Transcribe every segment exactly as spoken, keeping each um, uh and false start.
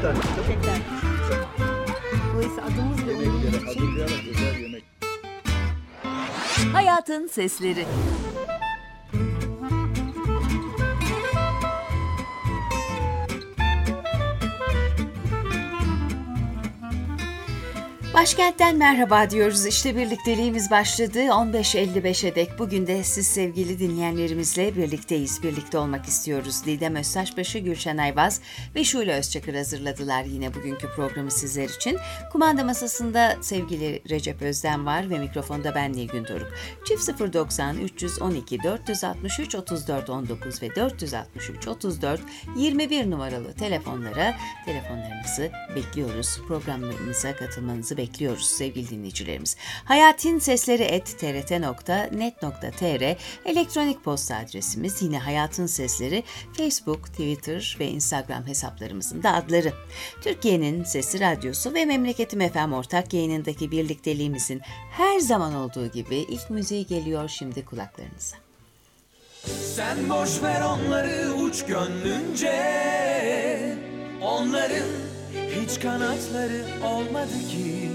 tane. Şeker. Dolayısıyla adımız ve Yemeklere oyunumuz için hazırlayarak özel yemek. Hayatın Sesleri. Başkentten merhaba diyoruz. İşte birlikteliğimiz başladı. on beş elli beşe dek bugün de siz sevgili dinleyenlerimizle birlikteyiz. Birlikte olmak istiyoruz. Didem Öztaşbaşı, Gülşen Ayvaz ve Şule Özçakır hazırladılar yine bugünkü programı sizler için. Kumanda masasında sevgili Recep Özden var ve mikrofonda ben Nilgün Doruk. Çift sıfır doksan üç on iki dört altı üç otuz dört on dokuz ve dört altı üç otuz dört yirmi bir numaralı telefonlara telefonlarınızı bekliyoruz. Programlarımıza katılmanızı bekliyoruz. bekliyoruz sevgili dinleyicilerimiz. Hayatın Sesleri et t r t nokta net nokta t r elektronik posta adresimiz, yine Hayatın Sesleri Facebook, Twitter ve Instagram hesaplarımızın da adları. Türkiye'nin Sesi Radyosu ve Memleketim F M ortak yayınındaki birlikteliğimizin her zaman olduğu gibi ilk müziği geliyor şimdi kulaklarınıza. Sen boş ver onları uç gönlünce, onların hiç kanatları olmadı ki.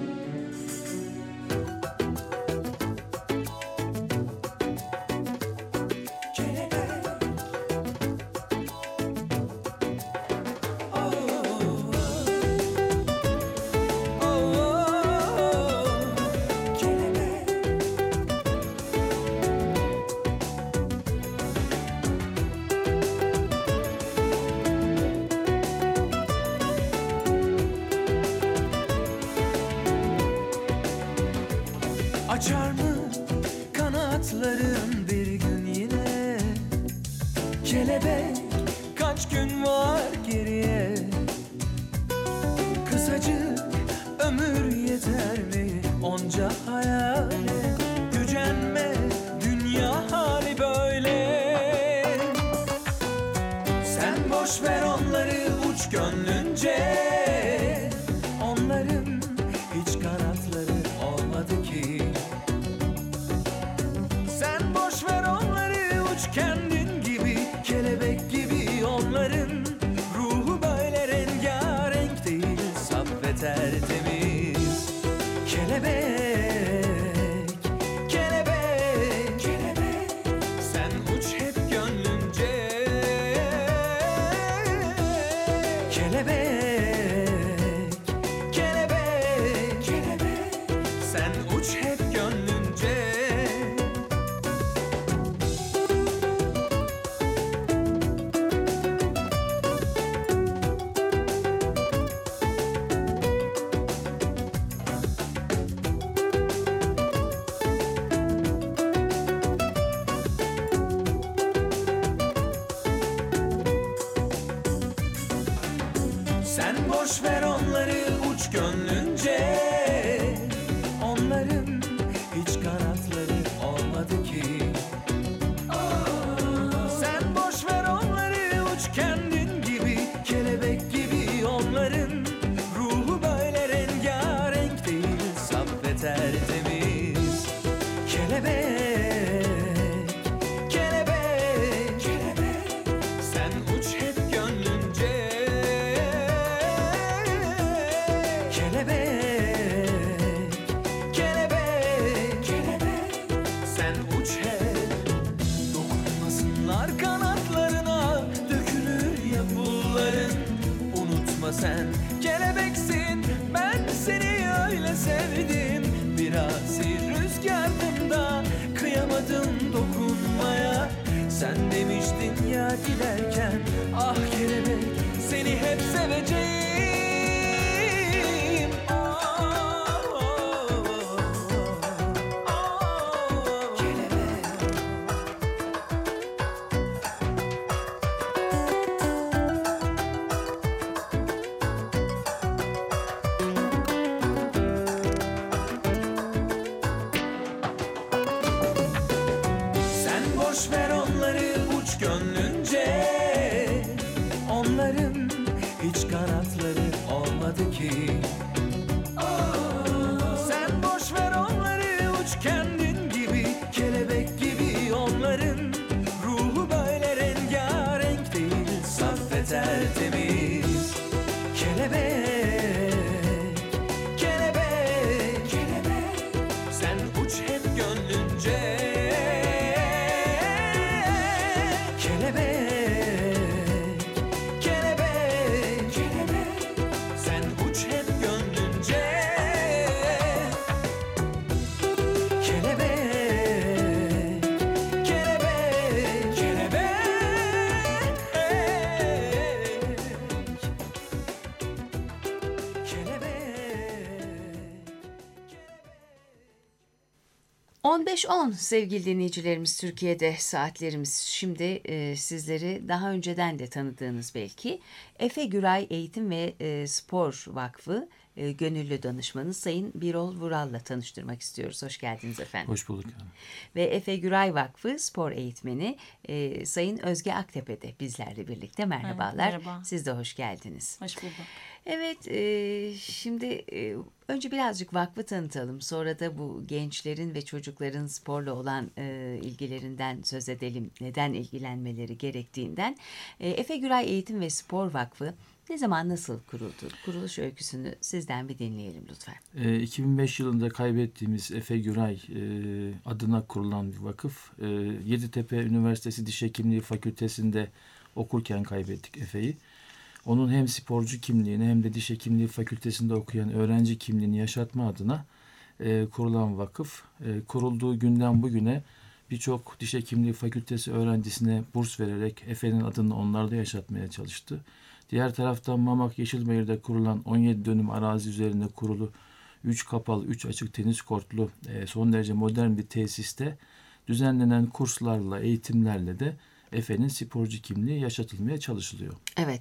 Açar mı kanatların bir gün yine? Kelebek kaç gün var geriye? Kısacık ömür yeter mi onca hayale? Gücenme, dünya hali böyle. Sen boş ver onları uç gönlünce, onların hiç kanatları olmadı ki. Sen boş ver onları uç kendin gibi, kelebek gibi. Onların ruhu böyle rengarenk değil, saf ve tertemiz. Kelebek, kelebek, kelebek. Sen uç hep gönlünce. Kelebek, kelebek, kelebek. Sen uç hep gönlünce. Sen boş ver onları uç gönlünce, onların hiç kanatları olmadı ki. Sen boş ver onları uç kendin gibi, kelebek gibi. Onların ruhu böyle rengarenk değil, saf ve tertemiz. Kelebek, kelebek, kelebek. Sen uç hep gönlünce. Kelebek, kelebek, kelebek. Sen uç hep. Dokunmasınlar kanatlarına, dökülür ya pulların. Unutma sen kelebeksin, ben seni öyle sevdim. Biraz rüzgarında kıyamadım dokunmaya. Sen demiştin ya giderken, ah kelebek seni hep seveceğim. Oh, oh, oh, oh. Kelebek. Sen boş ver onları uç gönlünce, onların hiç kanatları olmadı ki. Sen boş ver onları uç kendin gibi, kelebek gibi. Onların ruhu böyle rengarenk değil, saf ve tertemiz. on beş on sevgili dinleyicilerimiz, Türkiye'de saatlerimiz. Şimdi e, sizleri daha önceden de tanıdığınız belki Efe Güray Eğitim ve e, Spor Vakfı e, Gönüllü Danışmanı Sayın Birol Vural'la tanıştırmak istiyoruz. Hoş geldiniz efendim. Hoş bulduk. Yani. Ve Efe Güray Vakfı Spor Eğitmeni e, Sayın Özge Aktepe de bizlerle birlikte. Merhabalar. Evet, merhaba. Siz de hoş geldiniz. Hoş bulduk. Evet, e, şimdi e, önce birazcık vakfı tanıtalım. Sonra da bu gençlerin ve çocukların sporla olan e, ilgilerinden söz edelim. Neden ilgilenmeleri gerektiğinden. E, Efe Güray Eğitim ve Spor Vakfı ne zaman, nasıl kuruldu? Kuruluş öyküsünü sizden bir dinleyelim lütfen. E, iki bin beş yılında kaybettiğimiz Efe Güray e, adına kurulan bir vakıf. E, Yeditepe Üniversitesi Diş Hekimliği Fakültesi'nde okurken kaybettik Efe'yi. Onun hem sporcu kimliğini hem de diş hekimliği fakültesinde okuyan öğrenci kimliğini yaşatma adına e, kurulan vakıf. E, kurulduğu günden bugüne birçok diş hekimliği fakültesi öğrencisine burs vererek Efe'nin adını onlarda yaşatmaya çalıştı. Diğer taraftan Mamak Yeşilbayır'da kurulan on yedi dönüm arazi üzerinde kurulu üç kapalı, üç açık tenis kortlu e, son derece modern bir tesiste düzenlenen kurslarla, eğitimlerle de Efe'nin sporcu kimliği yaşatılmaya çalışılıyor. Evet.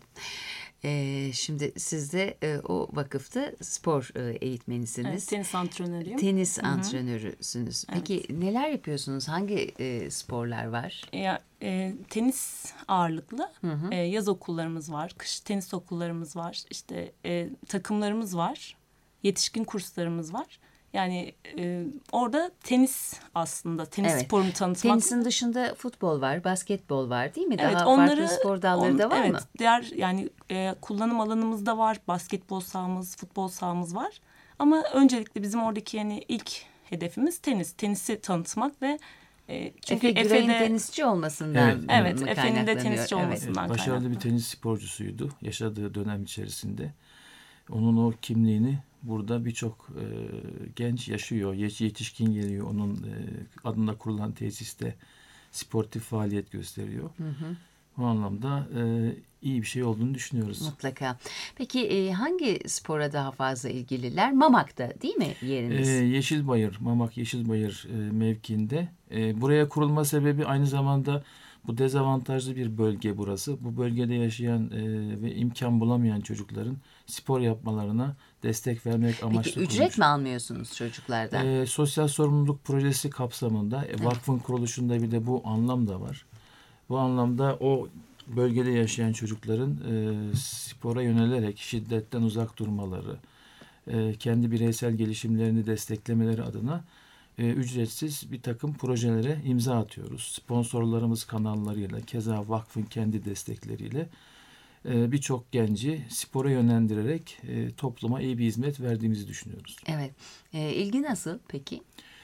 Ee, şimdi siz de e, o vakıfta spor e, eğitmenisiniz. Evet, tenis antrenörüyüm. Tenis Hı-hı. antrenörüsünüz. Peki Evet. neler yapıyorsunuz? Hangi e, sporlar var? Ya, e, tenis ağırlıklı. E, yaz okullarımız var, kış tenis okullarımız var, işte e, takımlarımız var, yetişkin kurslarımız var. Yani e, orada tenis aslında, tenis Evet. sporunu tanıtmak. Tenisin dışında futbol var, basketbol var değil mi? Daha Evet, farklı onları, spor dalları on, da var evet, mı? Diğer yani e, kullanım alanımız da var. Basketbol sahamız, futbol sahamız var. Ama öncelikle bizim oradaki yani ilk hedefimiz tenis. Tenisi tanıtmak ve e, çünkü Efe Güray'ın Efe'de tenisçi olmasından Evet, mı evet, Efe'nin de kaynaklanıyor? tenisçi Evet. olması. Evet, Bundan başarılı kaynaklı. bir tenis sporcusuydu yaşadığı dönem içerisinde. Onun o kimliğini burada birçok e, genç yaşıyor, yetişkin geliyor. Onun e, adında kurulan tesiste sportif faaliyet gösteriyor. Hı hı. Bu anlamda e, iyi bir şey olduğunu düşünüyoruz. Mutlaka. Peki e, hangi spora daha fazla ilgililer? Mamak'ta değil mi yeriniz? Ee, Yeşilbayır, Mamak Yeşilbayır e, mevkiinde. E, buraya kurulma sebebi aynı zamanda bu dezavantajlı bir bölge burası. Bu bölgede yaşayan e, ve imkan bulamayan çocukların spor yapmalarına destek vermek amaçlı Peki ücret kurulmuş. mi almıyorsunuz çocuklardan? E, sosyal sorumluluk projesi kapsamında e, vakfın kuruluşunda bir de bu anlam da var. Bu anlamda o bölgede yaşayan çocukların e, spora yönelerek şiddetten uzak durmaları, e, kendi bireysel gelişimlerini desteklemeleri adına e, ücretsiz bir takım projelere imza atıyoruz. Sponsorlarımız kanallarıyla, keza vakfın kendi destekleriyle e, birçok genci spora yönlendirerek e, topluma iyi bir hizmet verdiğimizi düşünüyoruz. Evet. E, ilgi nasıl peki?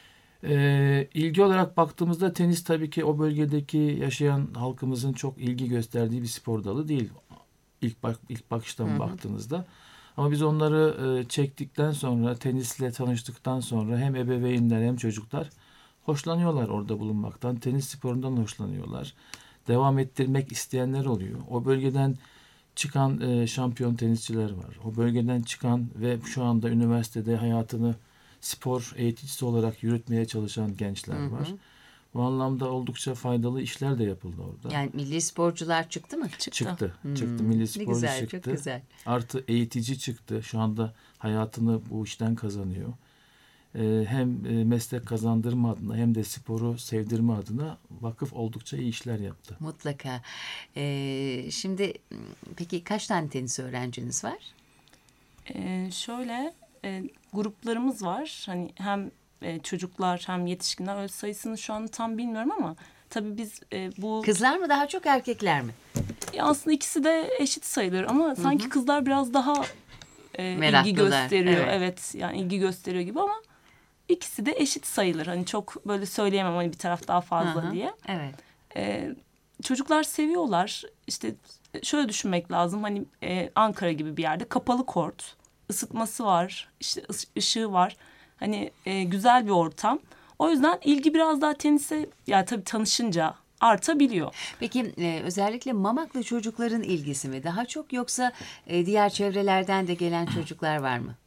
Ee, ilgi olarak baktığımızda tenis tabii ki o bölgedeki yaşayan halkımızın çok ilgi gösterdiği bir spor dalı değil. İlk bak ilk bakıştan Hı hı. baktığınızda. Ama biz onları e, çektikten sonra, tenisle tanıştıktan sonra hem ebeveynler hem çocuklar hoşlanıyorlar orada bulunmaktan. Tenis sporundan hoşlanıyorlar. Devam ettirmek isteyenler oluyor. O bölgeden çıkan e, şampiyon tenisçiler var. O bölgeden çıkan ve şu anda üniversitede hayatını spor eğiticisi olarak yürütmeye çalışan gençler Hı hı. var. Bu anlamda oldukça faydalı işler de yapıldı orada. Yani milli sporcular çıktı mı? Çıktı. Çıktı. Hmm, Çıktı. Milli ne sporcu güzel, çıktı. çok güzel. Artı eğitici çıktı. Şu anda hayatını bu işten kazanıyor. Ee, hem e, meslek kazandırma adına hem de sporu sevdirme adına vakıf oldukça iyi işler yaptı. Mutlaka. E, şimdi peki kaç tane tenis öğrenciniz var? E, şöyle e, gruplarımız var. Hani hem e, çocuklar hem yetişkinler, öyle sayısını şu an tam bilmiyorum ama tabii biz e, bu Kızlar mı daha çok, erkekler mi? Ya aslında ikisi de eşit sayılır ama sanki kızlar biraz daha e, ilgi Meraklılar, gösteriyor. evet. Evet. Yani ilgi gösteriyor gibi ama ikisi de eşit sayılır. Hani çok böyle söyleyemem hani bir taraf daha fazla Hı hı. diye. Evet. E, çocuklar seviyorlar. İşte şöyle düşünmek lazım. Hani e, Ankara gibi bir yerde kapalı kort, ısıtması var, işte ıs- ışığı var. Hani e, güzel bir ortam. O yüzden ilgi biraz daha tenise, yani tabii tanışınca artabiliyor. Peki e, özellikle Mamaklı çocukların ilgisi mi daha çok, yoksa e, diğer çevrelerden de gelen çocuklar var mı?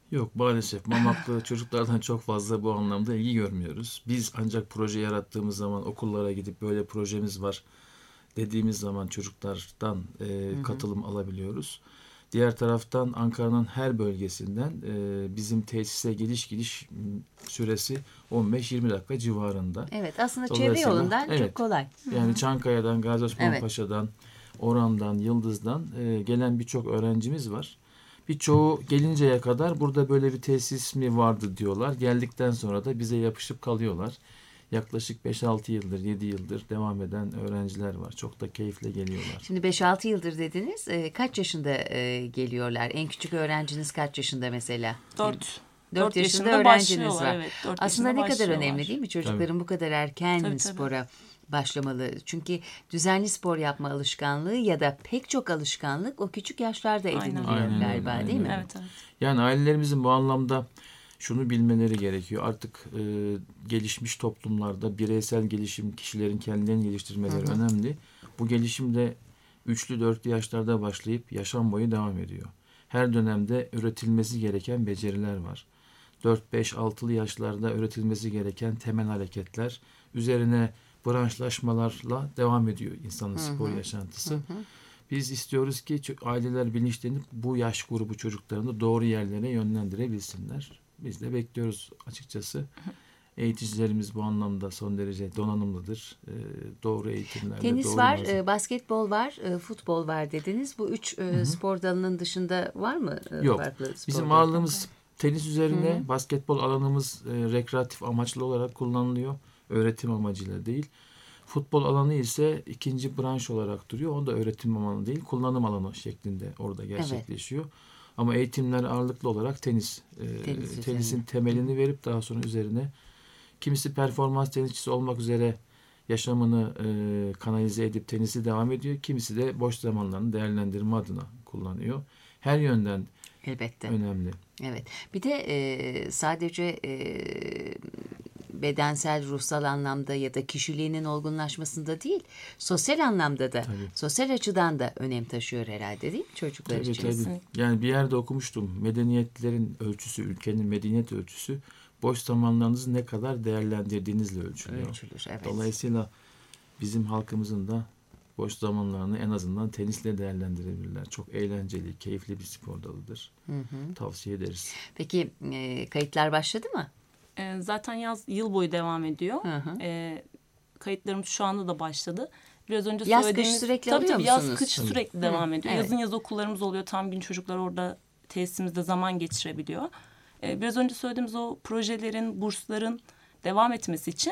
Yok, maalesef Mamaklı çocuklardan çok fazla bu anlamda ilgi görmüyoruz. Biz ancak proje yarattığımız zaman okullara gidip böyle projemiz var dediğimiz zaman çocuklardan e, hı hı. katılım alabiliyoruz. Diğer taraftan Ankara'nın her bölgesinden e, bizim tesise geliş gidiş süresi on beş yirmi dakika civarında. Evet, aslında çevre yolundan evet, çok kolay. Yani hı-hı. Çankaya'dan, Gazi Osman evet. Paşa'dan, Oran'dan, Yıldız'dan e, gelen birçok öğrencimiz var. Birçoğu gelinceye kadar burada böyle bir tesis mi vardı diyorlar. Geldikten sonra da bize yapışıp kalıyorlar. Yaklaşık beş altı yıldır, yedi yıldır devam eden öğrenciler var. Çok da keyifle geliyorlar. Şimdi beş altı yıldır dediniz. E, kaç yaşında e, geliyorlar? En küçük öğrenciniz kaç yaşında mesela? dört. dört yaşında, yaşında öğrenciniz var. Evet, aslında ne kadar önemli değil mi? Çocukların tabii. bu kadar erken tabii, spora tabii. başlamalı. Çünkü düzenli spor yapma alışkanlığı ya da pek çok alışkanlık o küçük yaşlarda ediniliyor aynen, galiba aynen, değil aynen. mi? Evet, evet. Yani ailelerimizin bu anlamda şunu bilmeleri gerekiyor. Artık e, gelişmiş toplumlarda bireysel gelişim, kişilerin kendilerini geliştirmeleri hı hı. önemli. Bu gelişim de üçlü dörtlü yaşlarda başlayıp yaşam boyu devam ediyor. Her dönemde üretilmesi gereken beceriler var. dört beş altılı yaşlarda öğretilmesi gereken temel hareketler üzerine branşlaşmalarla devam ediyor insanın hı hı. spor yaşantısı. Hı hı. Biz istiyoruz ki aileler bilinçlenip bu yaş grubu çocuklarını doğru yerlere yönlendirebilsinler. Biz de bekliyoruz açıkçası. Eğiticilerimiz bu anlamda son derece donanımlıdır. Ee, doğru eğitimlerle. Tenis doğru var, malzeme. basketbol var, futbol var dediniz. Bu üç Hı-hı. spor dalının dışında var mı? Yok. Farklı spor Bizim dalı? ağırlığımız tenis üzerine, Hı-hı. basketbol alanımız e, rekreatif amaçlı olarak kullanılıyor. Öğretim amacıyla değil. Futbol alanı ise ikinci branş olarak duruyor. O da öğretim alanı değil, kullanım alanı şeklinde orada gerçekleşiyor. Evet. Ama eğitimler ağırlıklı olarak tenis. tenis e, tenisin temelini verip daha sonra üzerine kimisi performans tenisçisi olmak üzere yaşamını e, kanalize edip tenisi devam ediyor. Kimisi de boş zamanlarını değerlendirme adına kullanıyor. Her yönden elbette önemli. Evet. Bir de e, sadece e, bedensel, ruhsal anlamda ya da kişiliğinin olgunlaşmasında değil, sosyal anlamda da, tabii. sosyal açıdan da önem taşıyor herhalde değil mi çocuklar tabii, için? Tabii. Yani bir yerde okumuştum. Medeniyetlerin ölçüsü, ülkenin medeniyet ölçüsü boş zamanlarınızı ne kadar değerlendirdiğinizle ölçülüyor. Ölçülür, evet. Dolayısıyla bizim halkımızın da boş zamanlarını en azından tenisle değerlendirebilirler. Çok eğlenceli, keyifli bir spor dalıdır. Hı hı. Tavsiye ederiz. Peki e, kayıtlar başladı mı? E, zaten yaz yıl boyu devam ediyor. Hı hı. E, kayıtlarımız şu anda da başladı. Biraz önce yaz söylediğimiz kış sürekli tabii, alıyor tabii, musunuz? Yaz kış Tabii. sürekli devam Hı, ediyor. evet. Yazın yaz okullarımız oluyor. Tam gün çocuklar orada tesisimizde zaman geçirebiliyor. E, biraz önce söylediğimiz o projelerin, bursların devam etmesi için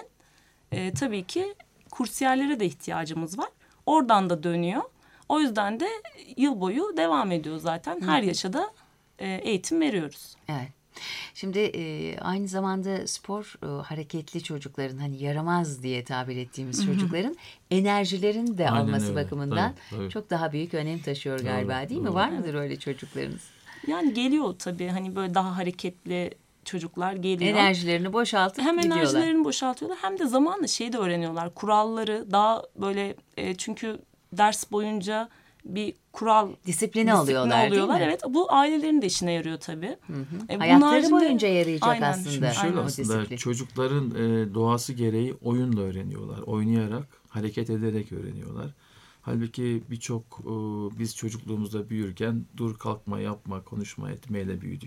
e, tabii ki kursiyerlere de ihtiyacımız var. Oradan da dönüyor. O yüzden de yıl boyu devam ediyor zaten. Her Hı. yaşa da e, eğitim veriyoruz. Evet. Şimdi e, aynı zamanda spor e, hareketli çocukların hani yaramaz diye tabir ettiğimiz Hı-hı. çocukların enerjilerini de Aynen alması öyle. bakımından tabii, tabii. çok daha büyük önem taşıyor doğru, galiba değil doğru. mi? Var mıdır evet. öyle çocuklarınız? Yani geliyor tabii hani böyle daha hareketli çocuklar geliyor. Enerjilerini boşaltıp hem gidiyorlar. Hem enerjilerini boşaltıyorlar hem de zamanla şeyi de öğreniyorlar. Kuralları daha böyle e, çünkü ders boyunca bir kural disiplini, disiplini oluyorlar, oluyorlar. Değil mi? Evet, bu ailelerin de işine yarıyor tabii. Hı hı. E, Hayatları haricinde, boyunca yarayacak aynen, aslında. Şimdi şöyle aynen. aslında disiplin. Çocukların e, doğası gereği oyunla öğreniyorlar. Oynayarak, hareket ederek öğreniyorlar. Halbuki birçok e, biz çocukluğumuzda büyürken dur kalkma yapma konuşma etmeyle büyüdük.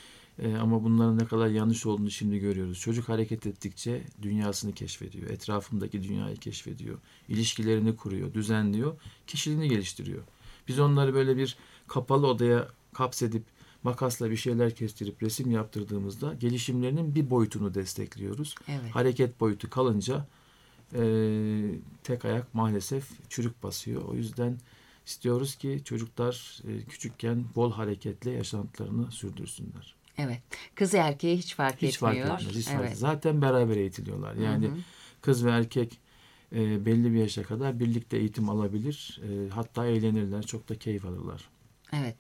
E, ama bunların ne kadar yanlış olduğunu şimdi görüyoruz. Çocuk hareket ettikçe dünyasını keşfediyor. Etrafındaki dünyayı keşfediyor. İlişkilerini kuruyor, düzenliyor. Kişiliğini geliştiriyor. Biz onları böyle bir kapalı odaya kapsedip makasla bir şeyler kestirip resim yaptırdığımızda gelişimlerinin bir boyutunu destekliyoruz. Evet. Hareket boyutu kalınca e, tek ayak maalesef çürük basıyor. O yüzden istiyoruz ki çocuklar e, küçükken bol hareketle yaşantılarını sürdürsünler. Evet. Kız erkeği hiç fark hiç etmiyor. Fark etmez, hiç evet. fark etmez. Zaten beraber eğitiliyorlar. Yani hı hı. kız ve erkek e, belli bir yaşa kadar birlikte eğitim alabilir. E, hatta eğlenirler. Çok da keyif alırlar. Evet.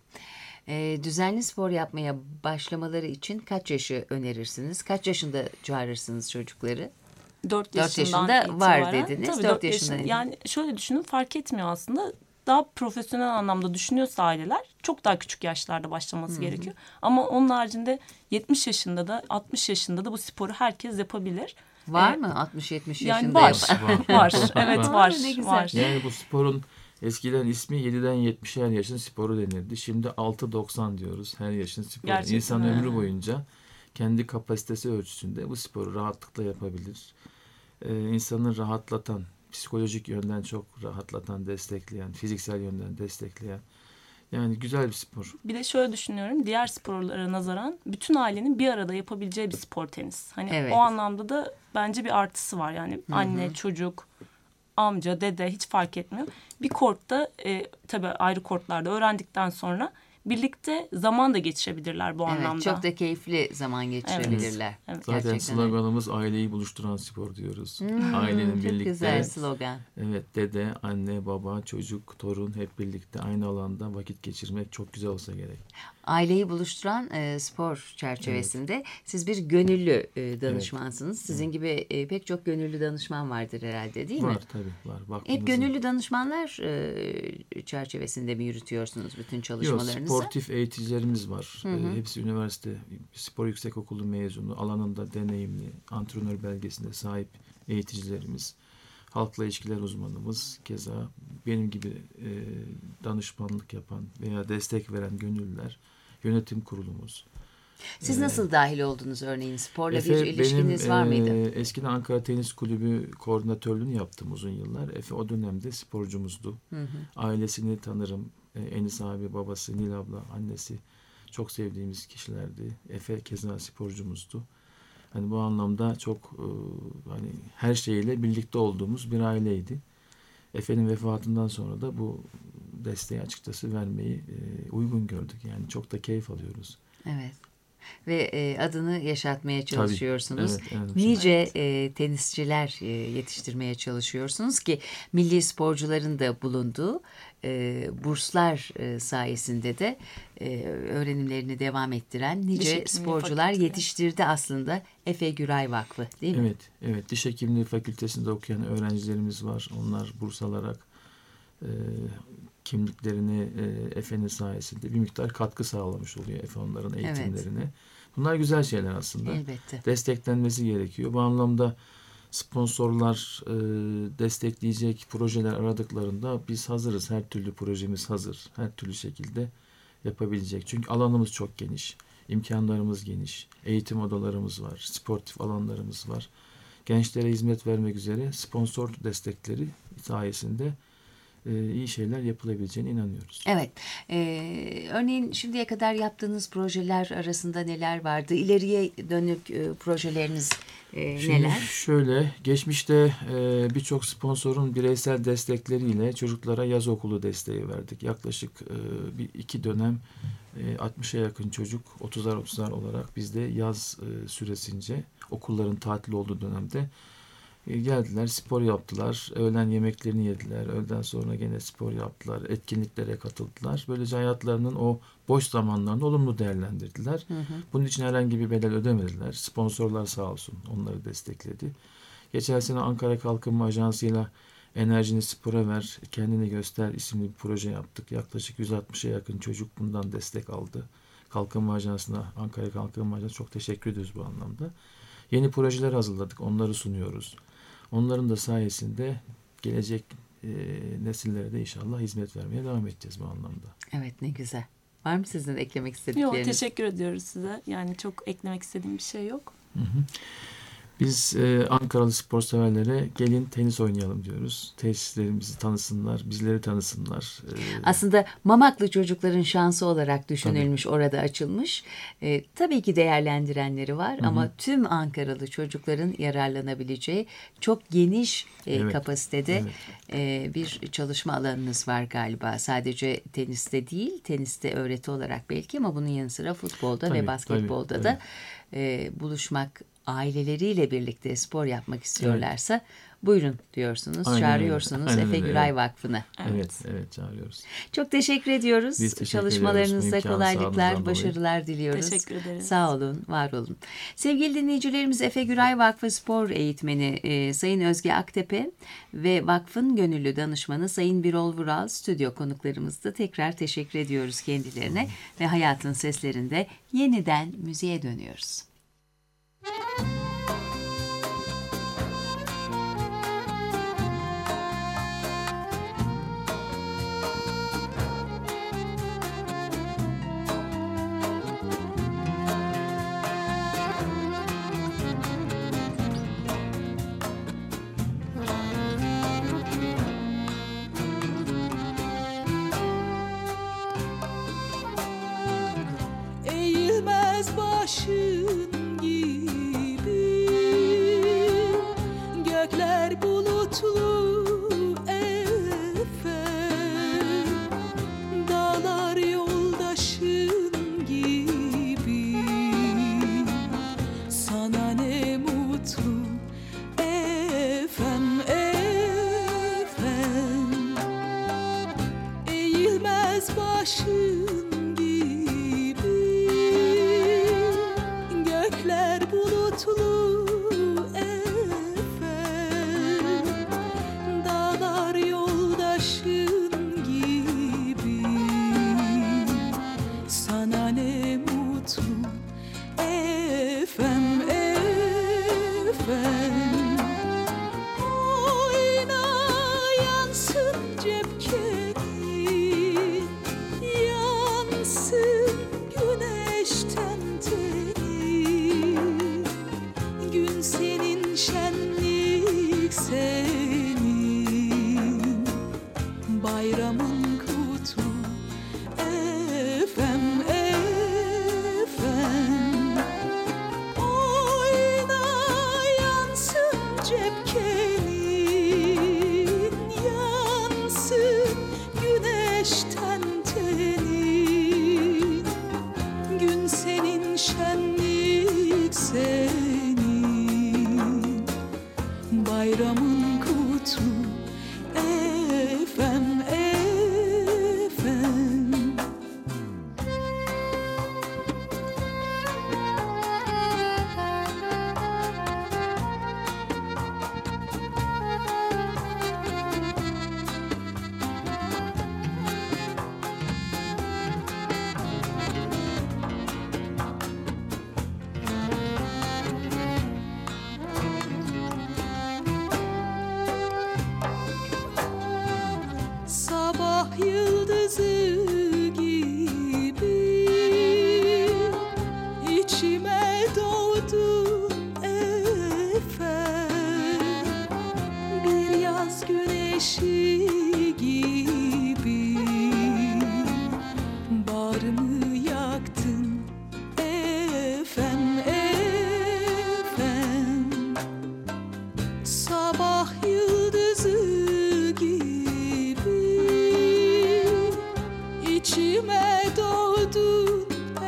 E, düzenli spor yapmaya başlamaları için kaç yaşı önerirsiniz? Kaç yaşında çağırırsınız çocukları? Dört yaşında var dediniz. Tabii dört yaşında. Yani şöyle düşünün fark etmiyor aslında. daha profesyonel anlamda düşünüyorsa aileler çok daha küçük yaşlarda başlaması Hı-hı. gerekiyor. Ama onun haricinde yetmiş yaşında da altmış yaşında da bu sporu herkes yapabilir. Var ee, mı altmış yetmiş yani yaşında? var, var. var. Evet Aa, var. ne güzel. var. Yani bu sporun eskiden ismi yediden yetmişer yaşın sporu denirdi. Şimdi altı doksan diyoruz her yaşın sporu. Gerçekten İnsan öyle. ömrü boyunca kendi kapasitesi ölçüsünde bu sporu rahatlıkla yapabilir. Ee, insanı rahatlatan, psikolojik yönden çok rahatlatan, destekleyen, fiziksel yönden destekleyen. Yani güzel bir spor. Bir de şöyle düşünüyorum. Diğer sporlara nazaran bütün ailenin bir arada yapabileceği bir spor tenis. Hani Evet. o anlamda da bence bir artısı var. Yani Hı-hı. anne, çocuk, amca, dede hiç fark etmiyor. Bir kortta e, tabii ayrı kortlarda öğrendikten sonra birlikte zaman da geçirebilirler bu Evet, anlamda. çok da keyifli zaman geçirebilirler. Evet. Zaten Gerçekten öyle. sloganımız aileyi buluşturan spor diyoruz. Hmm, Ailenin çok birlikte. güzel slogan. Evet, dede, anne, baba, çocuk, torun hep birlikte aynı alanda vakit geçirmek çok güzel olsa gerek. Aileyi buluşturan e, spor çerçevesinde evet. siz bir gönüllü e, danışmansınız. Evet. Sizin evet. gibi e, pek çok gönüllü danışman vardır herhalde, değil var, mi? Var tabii var. Baktığımızın... Hep gönüllü danışmanlar e, çerçevesinde mi yürütüyorsunuz bütün çalışmalarınızı? Yok, sportif eğiticilerimiz var. Hı hı. E, hepsi üniversite, spor yüksekokulu mezunu, alanında deneyimli, antrenör belgesine sahip eğiticilerimiz. Halkla ilişkiler uzmanımız, keza benim gibi e, danışmanlık yapan veya destek veren gönüllüler, yönetim kurulumuz. Siz ee, nasıl dahil oldunuz örneğin? Sporla Efe, bir ilişkiniz benim, var mıydı? E, eskiden Ankara Tenis Kulübü koordinatörlüğünü yaptım uzun yıllar. Efe o dönemde sporcumuzdu. Hı hı. Ailesini tanırım. E, Enis abi, babası, Nil abla, annesi çok sevdiğimiz kişilerdi. Efe keza sporcumuzdu. Hani bu anlamda çok e, hani her şeyle birlikte olduğumuz bir aileydi. Efe'nin vefatından sonra da bu desteği açıkçası vermeyi e, uygun gördük. Yani çok da keyif alıyoruz. Evet. Ve e, adını yaşatmaya çalışıyorsunuz. Tabii, evet, evet. Nice e, tenisçiler e, yetiştirmeye çalışıyorsunuz ki milli sporcuların da bulunduğu e, burslar e, sayesinde de e, öğrenimlerini devam ettiren nice sporcular yetiştirdi aslında Efe Güray Vakfı, değil mi? Evet, evet. Diş Hekimliği Fakültesi'nde okuyan öğrencilerimiz var. Onlar burs alarak e, kimliklerini e, Efe'nin sayesinde bir miktar katkı sağlamış oluyor Efe onların eğitimlerine. Evet. Bunlar güzel şeyler aslında. Elbette. Desteklenmesi gerekiyor. Bu anlamda sponsorlar e, destekleyecek projeler aradıklarında biz hazırız. Her türlü projemiz hazır. Her türlü şekilde yapabilecek. Çünkü alanımız çok geniş. İmkanlarımız geniş. Eğitim odalarımız var. Sportif alanlarımız var. Gençlere hizmet vermek üzere sponsor destekleri sayesinde e, iyi şeyler yapılabileceğine inanıyoruz. Evet. Ee, örneğin şimdiye kadar yaptığınız projeler arasında neler vardı? İleriye dönük e, projeleriniz e, Şimdi neler? Şöyle, geçmişte e, birçok sponsorun bireysel destekleriyle çocuklara yaz okulu desteği verdik. Yaklaşık e, bir iki dönem e, altmışa yakın çocuk otuzar otuzar olarak bizde yaz e, süresince okulların tatil olduğu dönemde geldiler, spor yaptılar. Öğlen yemeklerini yediler. Öğleden sonra gene spor yaptılar. Etkinliklere katıldılar. Böylece hayatlarının o boş zamanlarını olumlu değerlendirdiler. Hı hı. Bunun için herhangi bir bedel ödemediler. Sponsorlar sağ olsun onları destekledi. Geçen sene Ankara Kalkınma Ajansı'yla Enerjini Spora Ver, Kendini Göster isimli bir proje yaptık. Yaklaşık yüz altmışa yakın çocuk bundan destek aldı. Kalkınma Ajansı'na, Ankara Kalkınma Ajansı çok teşekkür ediyoruz bu anlamda. Yeni projeler hazırladık. Onları sunuyoruz. Onların da sayesinde gelecek e, nesillere de inşallah hizmet vermeye devam edeceğiz bu anlamda. Evet, ne güzel. Var mı sizin de eklemek istedikleriniz? Yok, teşekkür ediyoruz size. Yani çok eklemek istediğim bir şey yok. Hı hı. Biz e, Ankaralı spor severlere gelin tenis oynayalım diyoruz. Tesislerimizi tanısınlar, bizleri tanısınlar. E, Aslında Mamaklı çocukların şansı olarak düşünülmüş, tabii. Orada açılmış. E, tabii ki değerlendirenleri var, hı hı. Ama tüm Ankaralı çocukların yararlanabileceği çok geniş e, evet. kapasitede evet. E, bir çalışma alanınız var galiba. Sadece teniste değil, teniste öğreti olarak belki ama bunun yanı sıra futbolda tabii, ve basketbolda tabii, da tabii. E, buluşmak aileleriyle birlikte spor yapmak istiyorlarsa buyurun diyorsunuz, Aynen çağırıyorsunuz öyle. Aynen Efe öyle, Güray evet. Vakfı'na. Evet, evet çağırıyoruz. Çok teşekkür ediyoruz. Biz teşekkür Çalışmalarınızda ediyoruz. İmkanı kolaylıklar, sağladığınızdan başarılar diliyoruz. Teşekkür ederiz. Sağ olun, var olun. Sevgili dinleyicilerimiz, Efe Güray Vakfı Spor Eğitmeni e, Sayın Özge Aktepe ve vakfın gönüllü danışmanı Sayın Birol Vural stüdyo konuklarımızda. Tekrar teşekkür ediyoruz kendilerine ve Hayatın Seslerinde yeniden müziğe dönüyoruz. Eğilmez başın gibi gökler bulutlu efe, dağlar yoldaşın gibi, sana ne mutlu efem efem. Eğilmez başın gökler bulutlu efem, dağlar yoldaşın gibi, sana ne mutlu efem efem. Oyna yansın cepkenin, yansın güneşten tenin, gün senin şenlik senin, bayramın kutlu efem efem. Oyna yansın cepkenin, yansın güneşten tenin, gün senin şenlik senin, bayramın kutlu efem efem. Sabah yıldızı gibi içime doğdun efem, bir yaz güneşi gibi bağrımı yaktın efem efem. Sabah yıldızı İçime doğdun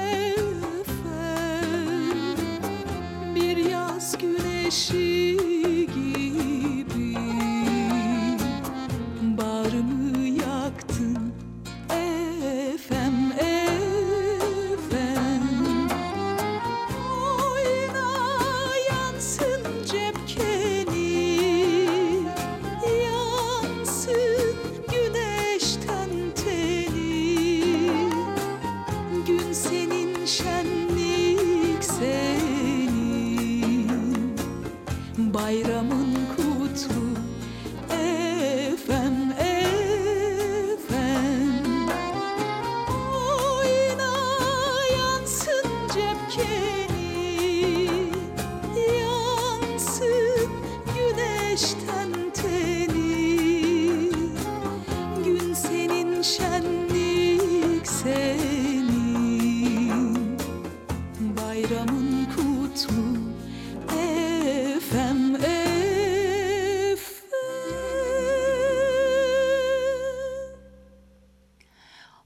efem, bir yaz güneşi gibi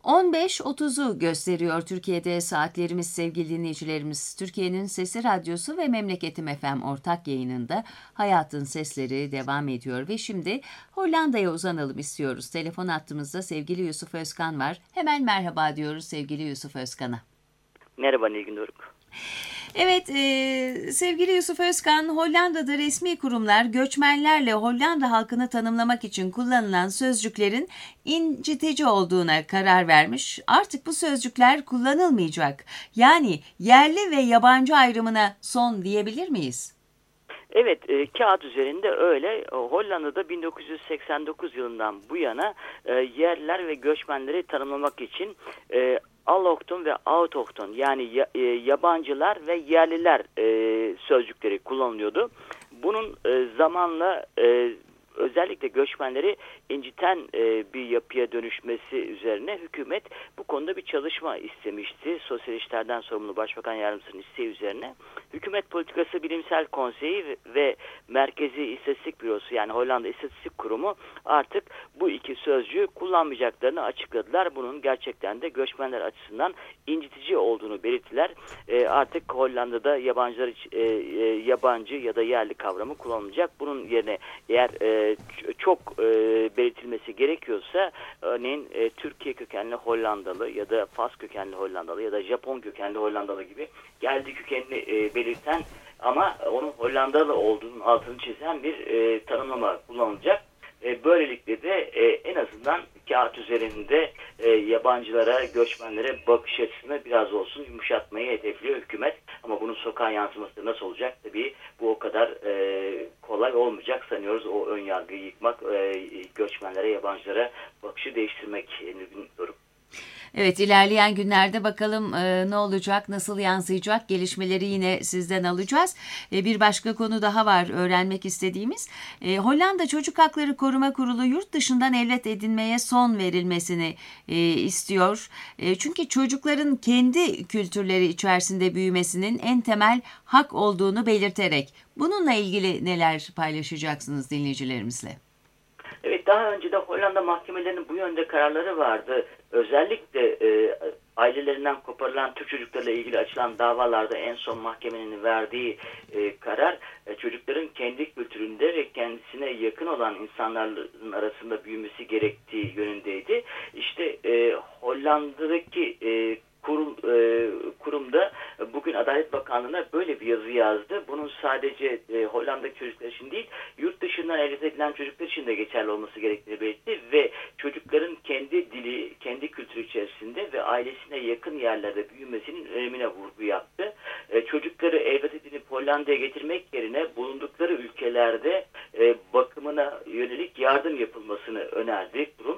on beş otuzu gösteriyor Türkiye'de saatlerimiz sevgili dinleyicilerimiz. Türkiye'nin Sesi Radyosu ve Memleketim F M ortak yayınında Hayatın Sesleri devam ediyor. Ve şimdi Hollanda'ya uzanalım istiyoruz. Telefon hattımızda sevgili Yusuf Özkan var. Hemen merhaba diyoruz sevgili Yusuf Özkan'a. Merhaba Nilgün Doruk. Evet e, sevgili Yusuf Özkan, Hollanda'da resmi kurumlar göçmenlerle Hollanda halkını tanımlamak için kullanılan sözcüklerin incitici olduğuna karar vermiş. Artık bu sözcükler kullanılmayacak. Yani yerli ve yabancı ayrımına son diyebilir miyiz? Evet, e, kağıt üzerinde öyle. E, Hollanda'da bin dokuz yüz seksen dokuz yılından bu yana e, yerliler ve göçmenleri tanımlamak için e, allochton ve autochton yani ya, e, yabancılar ve yerliler e, sözcükleri kullanılıyordu. Bunun e, zamanla e, özellikle göçmenleri inciten e, bir yapıya dönüşmesi üzerine hükümet bu konuda bir çalışma istemişti. Sosyalistlerden sorumlu Başbakan Yardımcısının isteği üzerine. Hükümet Politikası Bilimsel Konseyi ve, ve Merkezi İstatistik Bürosu yani Hollanda İstatistik Kurumu artık bu iki sözcüğü kullanmayacaklarını açıkladılar. Bunun gerçekten de göçmenler açısından incitici olduğunu belirttiler. E, artık Hollanda'da yabancılar e, e, yabancı ya da yerli kavramı kullanılmayacak. Bunun yerine eğer e, çok e, belirtilmesi gerekiyorsa örneğin e, Türkiye kökenli Hollandalı ya da Fas kökenli Hollandalı ya da Japon kökenli Hollandalı gibi geldi kökenli e, belirten ama onun Hollandalı olduğunun altını çizen bir e, tanımlama kullanılacak. E, böylelikle de e, en azından kağıt üzerinde e, yabancılara, göçmenlere bakış açısını biraz olsun yumuşatmayı hedefliyor hükümet. Ama bunun sokağa yansıması nasıl olacak? Tabii bu o kadar e, kolay olmayacak sanıyoruz. O ön yargıyı yıkmak, e, göçmenlere, yabancılara bakışı değiştirmek mümkün durum. Evet, ilerleyen günlerde bakalım e, ne olacak, nasıl yansıyacak, gelişmeleri yine sizden alacağız. E, bir başka konu daha var öğrenmek istediğimiz. E, Hollanda Çocuk Hakları Koruma Kurulu yurt dışından evlat edinmeye son verilmesini e, istiyor. E, çünkü çocukların kendi kültürleri içerisinde büyümesinin en temel hak olduğunu belirterek. Bununla ilgili neler paylaşacaksınız dinleyicilerimizle? Evet, daha önce de Hollanda mahkemelerinin bu yönde kararları vardı. Özellikle e, ailelerinden koparılan Türk çocuklarla ilgili açılan davalarda en son mahkemenin verdiği e, karar e, çocukların kendi kültüründe ve kendisine yakın olan insanların arasında büyümesi gerektiği yönündeydi. İşte e, Hollanda'daki e, Kurum, e, kurumda bugün Adalet Bakanlığı'na böyle bir yazı yazdı. Bunun sadece e, Hollanda'daki çocuklar için değil, yurt dışından elde edilen çocuklar için de geçerli olması gerektiğini belirtti ve çocukların kendi dili, kendi kültürü içerisinde ve ailesine yakın yerlerde büyümesinin önemine vurgu yaptı. E, çocukları evlat edinip Hollanda'ya getirmek yerine bulundukları ülkelerde e, bakımına yönelik yardım yapılmasını önerdi kurum.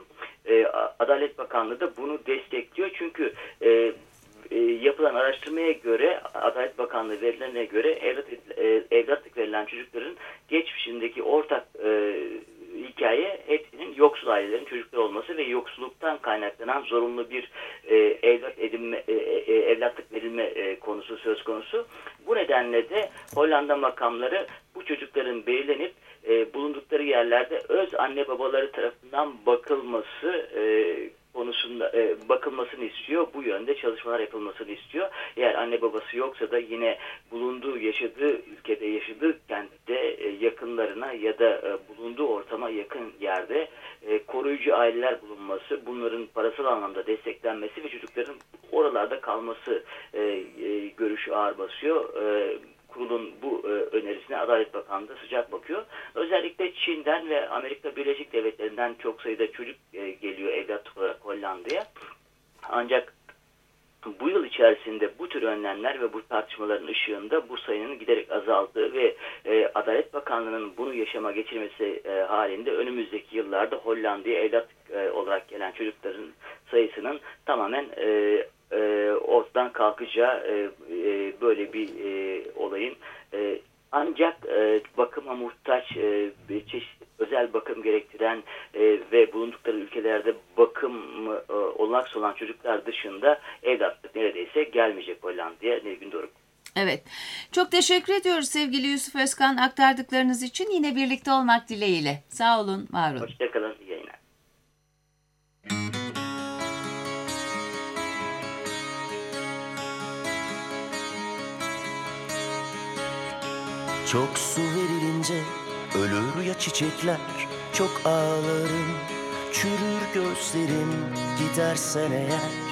Adalet Bakanlığı da bunu destekliyor çünkü e, e, yapılan araştırmaya göre Adalet Bakanlığı verilerine göre evlat, e, evlatlık verilen çocukların geçmişindeki ortak e, hikaye hepsinin yoksul ailelerin çocukları olması ve yoksulluktan kaynaklanan zorunlu bir e, evlat edinme, e, e, evlatlık verilme e, konusu söz konusu. Bu nedenle de Hollanda makamları bu çocukların belirlenip e, bulundukları yerlerde öz anne babaları tarafından bakılması e, konusunda e, bakılmasını istiyor. Bu yönde çalışmalar yapılmasını istiyor. Eğer anne babası yoksa da yine bulunduğu, yaşadığı ülkede, yaşadığı kentte e, yakınlarına ya da e, bulunduğu ortama yakın yerde e, koruyucu aileler bulunması, bunların parasal anlamda desteklenmesi ve çocukların oralarda kalması e, e, görüşü ağır basıyor. E, Kurulun bu e, önerisine Adalet Bakanlığı da sıcak bakıyor. Özellikle Çin'den ve Amerika Birleşik Devletleri'nden çok sayıda çocuk e, geliyor evlat olarak Hollanda'ya. Ancak bu yıl içerisinde bu tür önlemler ve bu tartışmaların ışığında bu sayının giderek azaldığı ve e, Adalet Bakanlığı'nın bunu yaşama geçirmesi e, halinde önümüzdeki yıllarda Hollanda'ya evlat e, olarak gelen çocukların sayısının tamamen e, e, ortadan kalkacağı e, e, böyle bir e, olayın e, ancak e, bakıma muhtaç e, çeşitli özel bakım gerektiren e, ve bulundukları ülkelerde bakım e, olanaksız olan çocuklar dışında evlatlık neredeyse gelmeyecek Hollanda'ya. Nilgün Doruk. Evet. Çok teşekkür ediyoruz sevgili Yusuf Özkan aktardıklarınız için. Yine birlikte olmak dileğiyle. Sağ olun, var olun. Hoşçakalın. İyi yayınlar. Çok su verilince ölür ya çiçekler. Çok ağlarım, çürür gözlerim gidersen eğer.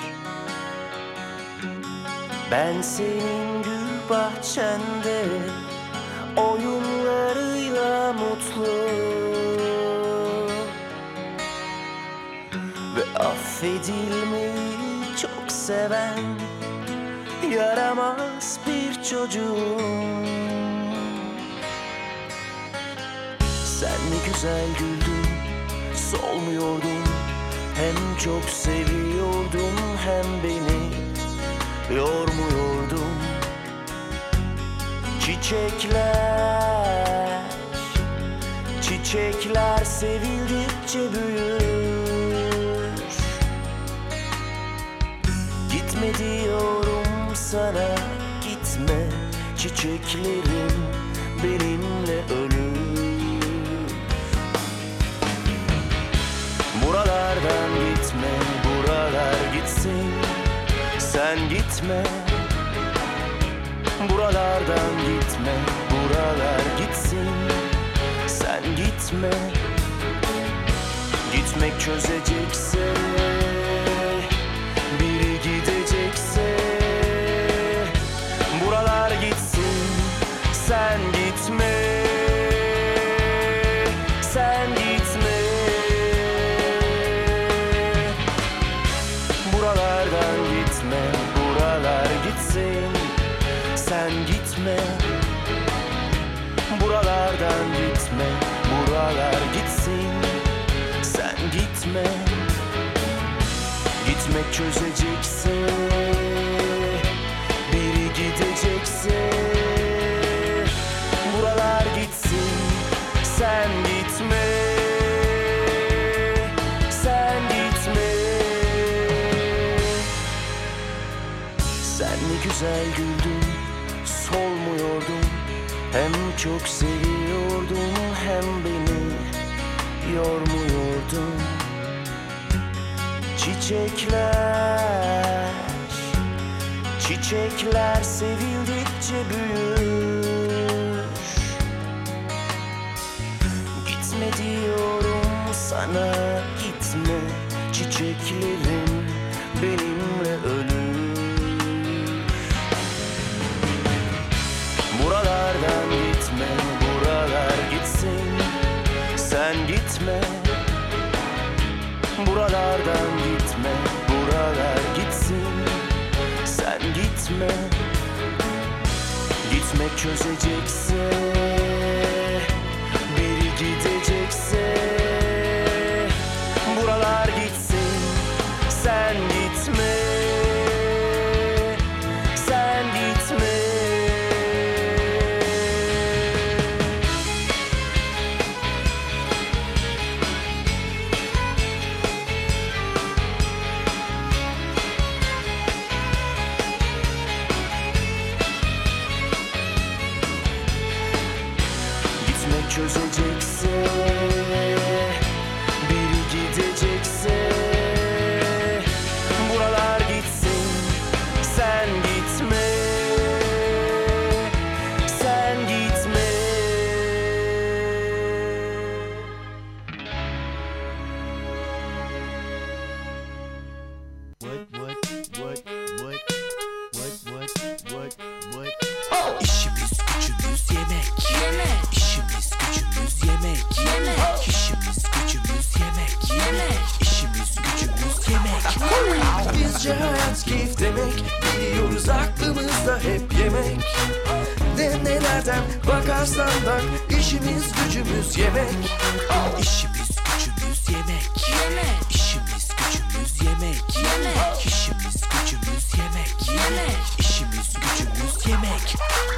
Ben senin gül bahçende oyunlarıyla mutlu ve affedilmeyi çok seven yaramaz bir çocuğum. Sen ne güzel güldün, solmuyordun, hem çok seviyordun hem beni yormuyordun. Çiçekler, çiçekler sevildikçe büyür. Gitme diyorum sana, gitme. Çiçeklerim benimle ölür. Buralardan gitme, buralar gitsin. Sen gitme. Buralardan gitme, buralar gitsin. Sen gitme. Gitmek çözecekse, biri gidecekse, buralar gitsin. Sen gitme. Sen gitme. Buralardan gitme, buralar gitsin. Sen gitme. Buralardan gitme, buralar gitsin. Sen gitme. Gitmek çözecekse, biri gidecekse, buralar gitsin. Sen gitme. Sen gitme. Sen ne güzel güldün, solmuyordun, hem çok seviyordun hem beni yormuyordun. Çiçekler, çiçekler sevildikçe büyür. Gitme diyorum sana, gitme. Çiçeklerim benimle ölür. Buralardan gitme, buralar gitsin. Sen gitme. Buralardan gitme, buralar gitsin. Sen gitme. Gitmek çözecekse, biri gidecekse, buralar gitsin. Sen gitme. Sen gitme. Çözecekse, biri gidecekse, buralar gitsin. Sen gitme. Sen gitme. What what what what what what what what? İşimiz gücümüz yemek. Yemek. İşimiz gücümüz yemek. Yemek. İşimiz gücümüz yemek. Yemek. İşimiz gücümüz yemek. Bizce hayat keyif demek. Biliyoruz aklımızda hep yemek. Ne nelerden bakarsan bak. İşimiz gücümüz yemek. İşimiz gücümüz yemek. Yemek. İşimiz gücümüz yemek. Yemek. İşimiz gücümüz yemek. Yemek. İşimiz gücümüz yemek.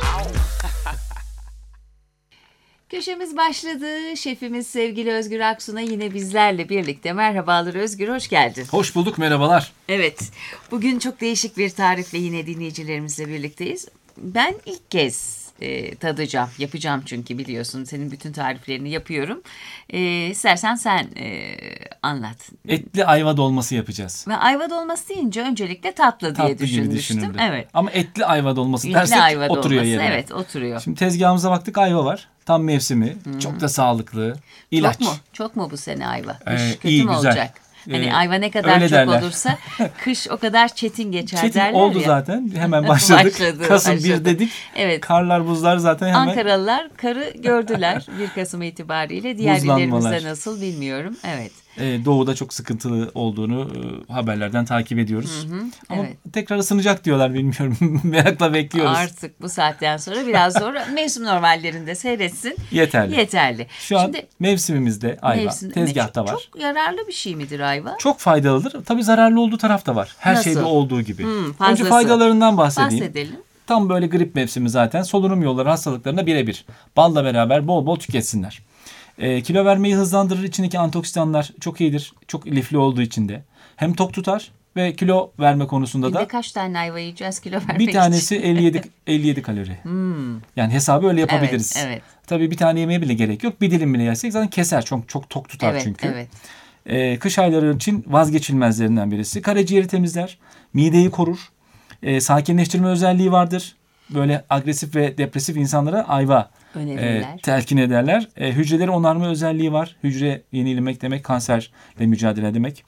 Köşemiz başladı. Şefimiz sevgili Özgür Aksun'a yine bizlerle birlikte. Merhabalar Özgür, hoş geldin. Hoş bulduk, merhabalar. Evet, bugün çok değişik bir tarifle yine dinleyicilerimizle birlikteyiz. Ben ilk kez e, tadacağım, yapacağım çünkü biliyorsun senin bütün tariflerini yapıyorum. E, istersen sen e, Anlat. Etli ayva dolması yapacağız. Ve ayva dolması deyince öncelikle tatlı, Tatlı diye gibi düşünmüştüm. düşünüldü. Evet. Ama etli ayva dolması Etli dersek ayva oturuyor dolması, yerine. evet, oturuyor. Şimdi tezgahımıza baktık, ayva var. Tam mevsimi. Çok da sağlıklı. İlaç. Çok mu? Çok mu bu sene ayva? Kış Ee, kötü iyi, mü güzel. olacak? Hani Ee, ayva ne kadar öyle çok derler. olursa kış o kadar çetin geçer Çetin derler oldu ya. zaten. Hemen başladık. Başladı, Kasım başladı. bir dedik. Evet. Karlar, buzlar zaten hemen. Ankaralılar karı gördüler bir Kasım itibariyle. Diğer Buzlanmalar. illerimizde nasıl bilmiyorum. Evet. Ee, doğuda çok sıkıntılı olduğunu e, haberlerden takip ediyoruz. Hı hı, Ama evet. tekrar ısınacak diyorlar, bilmiyorum. Merakla bekliyoruz. Artık bu saatten sonra biraz sonra mevsim normallerinde seyretsin. Yeterli. Yeterli. Şu an Şimdi, mevsimimizde ayva mevsim- tezgahta çok, var. Çok yararlı bir şey midir ayva? Çok faydalıdır. Tabii zararlı olduğu taraf da var. Her Nasıl? şeyde olduğu gibi. Hmm, Önce fazlası. faydalarından bahsedeyim. Bahsedelim. Tam böyle grip mevsimi zaten. Solunum yolları hastalıklarına birebir. Balla beraber bol bol tüketsinler. E, kilo vermeyi hızlandırır. İçindeki antioksidanlar çok iyidir. Çok lifli olduğu için de. Hem tok tutar ve kilo verme konusunda Günde da kaç tane ayva yiyeceğiz kilo vermek bir tanesi için? elli yedi elli yedi kalori. Hmm. Yani hesabı öyle yapabiliriz. Evet, evet. Tabii bir tane yemeye bile gerek yok. Bir dilim bile yersek zaten keser. Çok çok tok tutar Evet, çünkü. evet. Ee, kış ayları için vazgeçilmezlerinden birisi. Karaciğeri temizler, mideyi korur, e, sakinleştirme özelliği vardır. Böyle agresif ve depresif insanlara ayva Önerirler. e, telkin ederler. E, hücreleri onarma özelliği var. Hücre yenilemek demek, kanserle mücadele demek.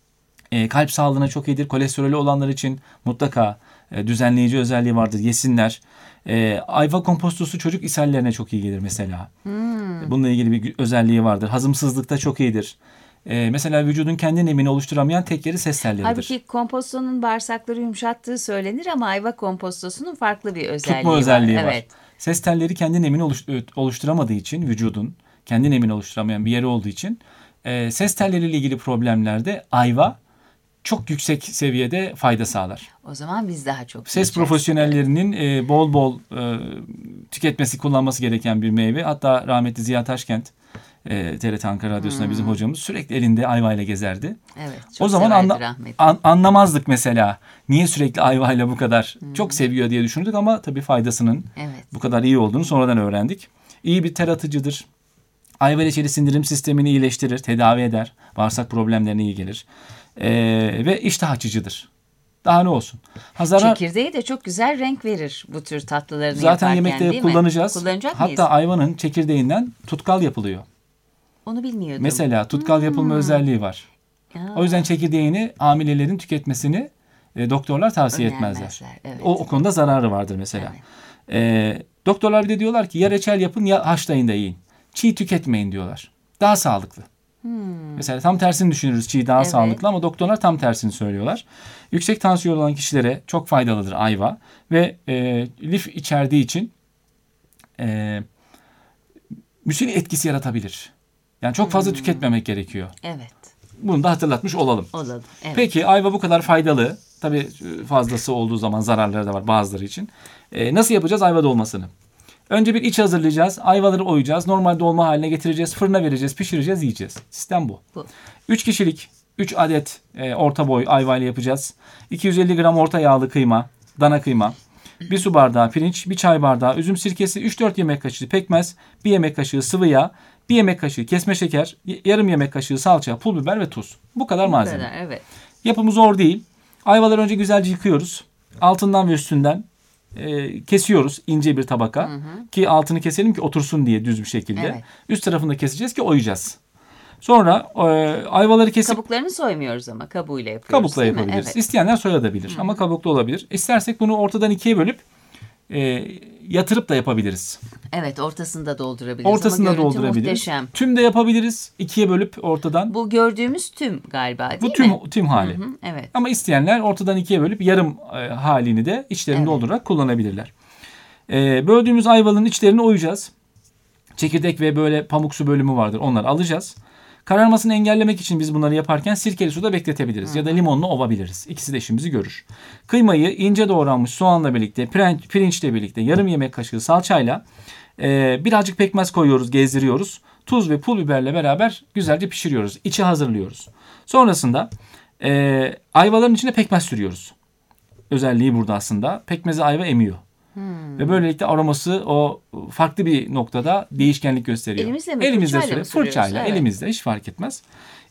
E, kalp sağlığına çok iyidir. Kolesterolü olanlar için mutlaka e, düzenleyici özelliği vardır. Yesinler. E, ayva kompostosu çocuk ishallerine çok iyi gelir mesela. Hmm. Bununla ilgili bir özelliği vardır. Hazımsızlıkta çok iyidir. Ee, mesela vücudun kendi nemini oluşturamayan tek yeri ses telleridir. Halbuki kompostonun bağırsakları yumuşattığı söylenir ama ayva kompostosunun farklı bir özelliği Tutma var. özelliği var. Evet. Ses telleri kendi nemini oluş- oluşturamadığı için, vücudun kendi nemini oluşturamayan bir yeri olduğu için e, ses telleriyle ilgili problemlerde ayva çok yüksek seviyede fayda sağlar. O zaman biz daha çok Ses yiyeceğiz. profesyonellerinin e, bol bol e, tüketmesi, kullanması gereken bir meyve. Hatta rahmetli Ziya Taşkent, e, T R T Ankara Radyosu'nda Hmm. bizim hocamız, sürekli elinde ayvayla gezerdi. Evet. Çok O zaman severdi anla- rahmetli. an- anlamazdık mesela. Niye sürekli ayvayla bu kadar Hmm. çok seviyor diye düşündük ama tabii faydasının Evet. bu kadar iyi olduğunu sonradan öğrendik. İyi bir ter atıcıdır. Ayva reçeli sindirim sistemini iyileştirir, tedavi eder. Bağırsak problemlerine iyi gelir. E, ve iştah açıcıdır. Daha ne olsun. Ha, zarar- Çekirdeği de çok güzel renk verir bu tür tatlılarını Zaten yaparken, yemekte değil mi? kullanacağız. Kullanacak mıyız? Hatta ayvanın çekirdeğinden tutkal yapılıyor. Onu bilmiyordum. Mesela tutkal yapılma özelliği var. Ya, O yüzden çekirdeğini hamilelerin tüketmesini e, doktorlar tavsiye etmezler. önermezler, evet. O, o konuda zararı vardır mesela. E, doktorlar bir de diyorlar ki ya reçel yapın ya haşlayın da yiyin. Çiğ tüketmeyin diyorlar. Daha sağlıklı. Mesela tam tersini düşünürüz, çiğ daha Evet. sağlıklı ama doktorlar tam tersini söylüyorlar. Yüksek tansiyon olan kişilere çok faydalıdır ayva ve e, lif içerdiği için e, müsli etkisi yaratabilir. Yani çok fazla tüketmemek gerekiyor. Evet. Bunu da hatırlatmış olalım. Olalım. Evet. Peki ayva bu kadar faydalı. Tabii fazlası olduğu zaman zararları da var bazıları için. E, nasıl yapacağız ayva dolmasını? Önce bir iç hazırlayacağız. Ayvaları oyacağız. Normal dolma haline getireceğiz. Fırına vereceğiz. Pişireceğiz. Yiyeceğiz. Sistem bu. Bu. üç kişilik üç adet e, orta boy ayva ile yapacağız. iki yüz elli gram orta yağlı kıyma. Dana kıyma. bir su bardağı pirinç. bir çay bardağı üzüm sirkesi. üç dört yemek kaşığı pekmez. bir yemek kaşığı sıvı yağ. bir yemek kaşığı kesme şeker. Yarım yemek kaşığı salça, pul biber ve tuz. Bu kadar Bu malzeme. kadar, evet. Yapımı zor değil. Ayvaları önce güzelce yıkıyoruz. Altından ve üstünden e, kesiyoruz ince bir tabaka. Ki altını keselim ki otursun diye düz bir şekilde. Evet. Üst tarafını da keseceğiz ki oyacağız. Sonra e, ayvaları kesip Kabuklarını soymuyoruz ama kabuğuyla yapıyoruz. kabukla değil mi? yapabiliriz. Evet. İsteyenler soyabilir ama kabuklu olabilir. İstersek bunu ortadan ikiye bölüp e, yatırıp da yapabiliriz. Evet, ortasında doldurabiliriz. Ortasında ama görüntü doldurabiliriz. muhteşem. Tüm de yapabiliriz. İkiye bölüp ortadan. Bu gördüğümüz tüm galiba değil Bu mi? tüm tüm hali. Hı hı, evet. Ama isteyenler ortadan ikiye bölüp yarım e, halini de içlerini Evet. doldurarak kullanabilirler. E, böldüğümüz ayvalının içlerini oyacağız. Çekirdek ve böyle pamuksu bölümü vardır. Onları alacağız. Kararmasını engellemek için biz bunları yaparken sirkeli suda bekletebiliriz. Ya da limonla ovabiliriz. İkisi de işimizi görür. Kıymayı ince doğranmış soğanla birlikte, pirinç, pirinçle birlikte yarım yemek kaşığı salçayla e, birazcık pekmez koyuyoruz, gezdiriyoruz. Tuz ve pul biberle beraber güzelce pişiriyoruz. İçi hazırlıyoruz. Sonrasında e, ayvaların içine pekmez sürüyoruz. Özelliği burada aslında. Pekmezi ayva emiyor. Hmm. Ve böylelikle aroması o farklı bir noktada değişkenlik gösteriyor. Elimizle mi? Elimizle Fırçayla süre, mı sürüyoruz? fırçayla, Evet. elimizle hiç fark etmez.